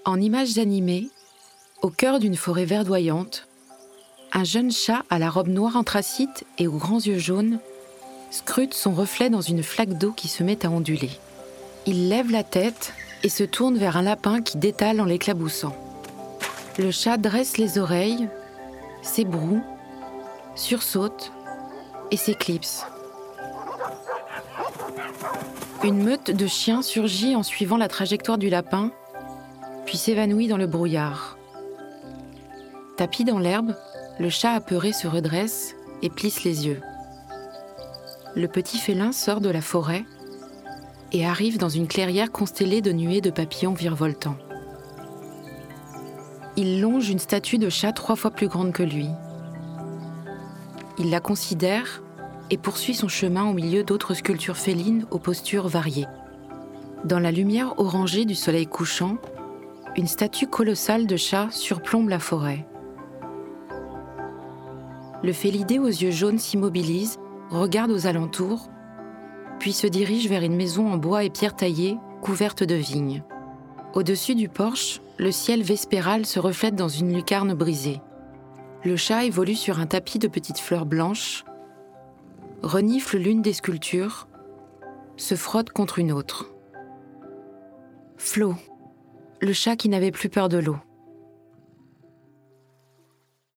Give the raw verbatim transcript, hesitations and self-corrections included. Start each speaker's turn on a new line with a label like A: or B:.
A: En images animées, au cœur d'une forêt verdoyante, un jeune chat à la robe noire anthracite et aux grands yeux jaunes scrute son reflet dans une flaque d'eau qui se met à onduler. Il lève la tête et se tourne vers un lapin qui détale en l'éclaboussant. Le chat dresse les oreilles, s'ébroue, sursaute et s'éclipse. Une meute de chiens surgit en suivant la trajectoire du lapin, puis s'évanouit dans le brouillard. Tapi dans l'herbe, le chat apeuré se redresse et plisse les yeux. Le petit félin sort de la forêt et arrive dans une clairière constellée de nuées de papillons virevoltants. Il longe une statue de chat trois fois plus grande que lui. Il la considère et poursuit son chemin au milieu d'autres sculptures félines aux postures variées. Dans la lumière orangée du soleil couchant, une statue colossale de chat surplombe la forêt. Le félidé aux yeux jaunes s'immobilise, regarde aux alentours, puis se dirige vers une maison en bois et pierre taillée, couverte de vignes. Au-dessus du porche, le ciel vespéral se reflète dans une lucarne brisée. Le chat évolue sur un tapis de petites fleurs blanches, renifle l'une des sculptures, se frotte contre une autre. Flo, le chat qui n'avait plus peur de l'eau.